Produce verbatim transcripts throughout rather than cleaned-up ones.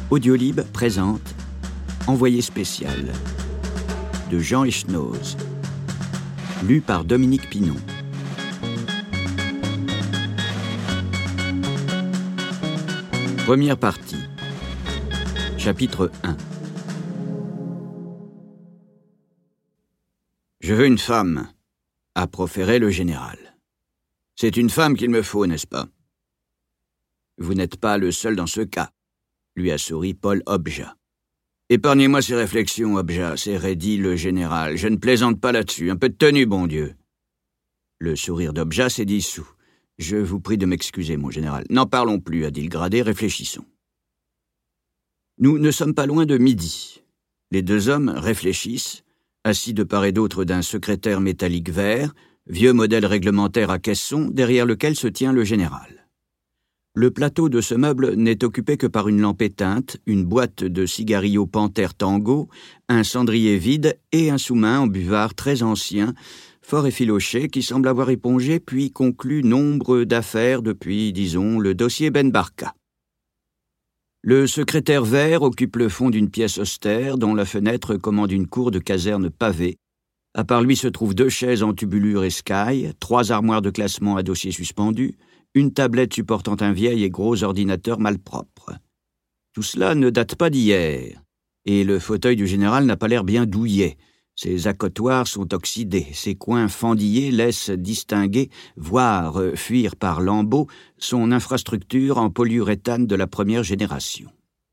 Audiolib présente Envoyé spécial de Jean Echenoz, lu par Dominique Pinon. Première partie. Chapitre un. Je veux une femme, a proféré le général. C'est une femme qu'il me faut, n'est-ce pas? Vous n'êtes pas le seul dans ce cas, lui a souri Paul Obja. Épargnez-moi ces réflexions, Obja, s'est raidi le général. Je ne plaisante pas là-dessus. Un peu de tenue, bon Dieu. Le sourire d'Obja s'est dissous. Je vous prie de m'excuser, mon général. N'en parlons plus, a dit le gradé, réfléchissons. Nous ne sommes pas loin de midi. Les deux hommes réfléchissent, assis de part et d'autre d'un secrétaire métallique vert, vieux modèle réglementaire à caisson, derrière lequel se tient le général. Le plateau de ce meuble n'est occupé que par une lampe éteinte, une boîte de cigarillos Panther Tango, un cendrier vide et un sous-main en buvard très ancien, fort effiloché, qui semble avoir épongé puis conclu nombre d'affaires depuis, disons, le dossier Ben Barka. Le secrétaire vert occupe le fond d'une pièce austère dont la fenêtre commande une cour de caserne pavée. À part lui se trouvent deux chaises en tubulure et sky, trois armoires de classement à dossiers suspendus, une tablette supportant un vieil et gros ordinateur malpropre. Tout cela ne date pas d'hier, et le fauteuil du général n'a pas l'air bien douillet. Ses accotoirs sont oxydés, ses coins fendillés laissent distinguer, voire fuir par lambeaux, son infrastructure en polyuréthane de la première génération.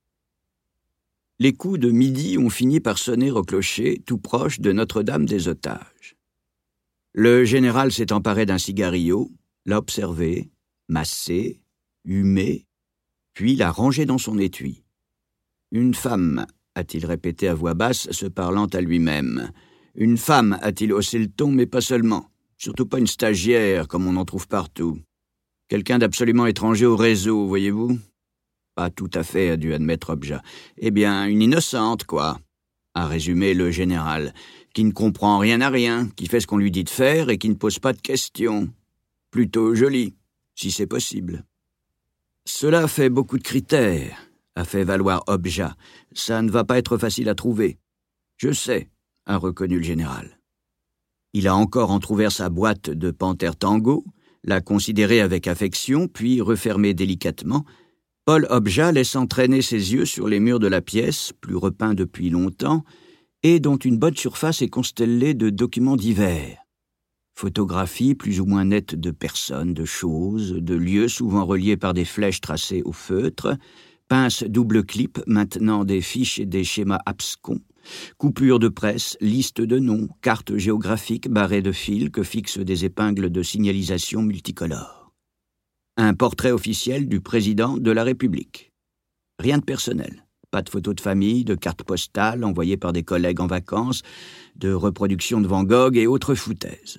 Les coups de midi ont fini par sonner au clocher, tout proche de Notre-Dame des Otages. Le général s'est emparé d'un cigarillo, l'a observé, massé, humé, puis l'a rangé dans son étui. « Une femme », a-t-il répété à voix basse, se parlant à lui-même. « Une femme », a-t-il haussé le ton, mais pas seulement. Surtout pas une stagiaire, comme on en trouve partout. Quelqu'un d'absolument étranger au réseau, voyez-vous ? Pas tout à fait, a dû admettre Obja. Eh bien, une innocente, quoi, a résumé le général, qui ne comprend rien à rien, qui fait ce qu'on lui dit de faire et qui ne pose pas de questions. Plutôt jolie, si c'est possible. Cela fait beaucoup de critères, a fait valoir Obja. Ça ne va pas être facile à trouver. Je sais, a reconnu le général. Il a encore entrouvert sa boîte de Panther Tango, l'a considérée avec affection, puis refermée délicatement. Paul Obja laisse entraîner ses yeux sur les murs de la pièce, plus repeints depuis longtemps, et dont une bonne surface est constellée de documents divers. Photographies plus ou moins nettes de personnes, de choses, de lieux souvent reliés par des flèches tracées au feutre, pinces double clip maintenant des fiches et des schémas abscons, coupures de presse, listes de noms, cartes géographiques barrées de fils que fixent des épingles de signalisation multicolores. Un portrait officiel du président de la République. Rien de personnel. Pas de photos de famille, de cartes postales envoyées par des collègues en vacances, de reproductions de Van Gogh et autres foutaises.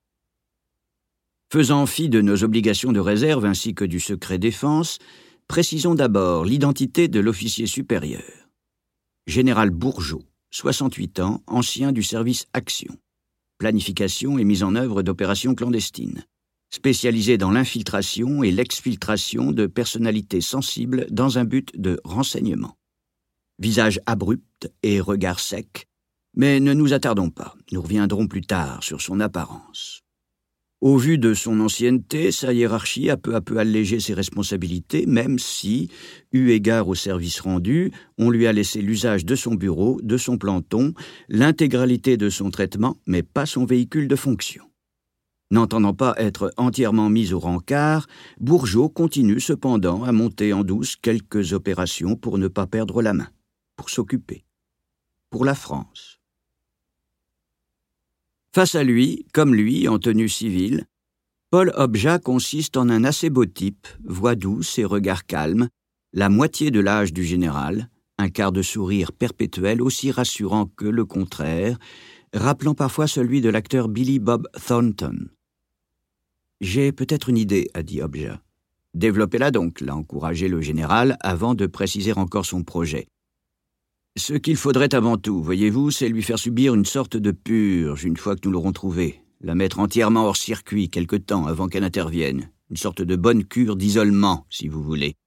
Faisant fi de nos obligations de réserve ainsi que du secret défense, précisons d'abord l'identité de l'officier supérieur. Général Bourgeot, soixante-huit ans, ancien du service Action. Planification et mise en œuvre d'opérations clandestines. Spécialisé dans l'infiltration et l'exfiltration de personnalités sensibles dans un but de renseignement. Visage abrupt et regard sec, mais ne nous attardons pas, nous reviendrons plus tard sur son apparence. Au vu de son ancienneté, sa hiérarchie a peu à peu allégé ses responsabilités, même si, eu égard au service rendu, on lui a laissé l'usage de son bureau, de son planton, l'intégralité de son traitement, mais pas son véhicule de fonction. N'entendant pas être entièrement mis au rencard, Bourgeot continue cependant à monter en douce quelques opérations pour ne pas perdre la main, pour s'occuper, pour la France. Face à lui, comme lui, en tenue civile, Paul Obja consiste en un assez beau type, voix douce et regard calme, la moitié de l'âge du général, un quart de sourire perpétuel aussi rassurant que le contraire, rappelant parfois celui de l'acteur Billy Bob Thornton. « J'ai peut-être une idée, a dit Obja. « Développez-la donc, l'a encouragé le général avant de préciser encore son projet. Ce qu'il faudrait avant tout, voyez-vous, c'est lui faire subir une sorte de purge une fois que nous l'aurons trouvée, la mettre entièrement hors circuit quelque temps avant qu'elle intervienne, une sorte de bonne cure d'isolement, si vous voulez.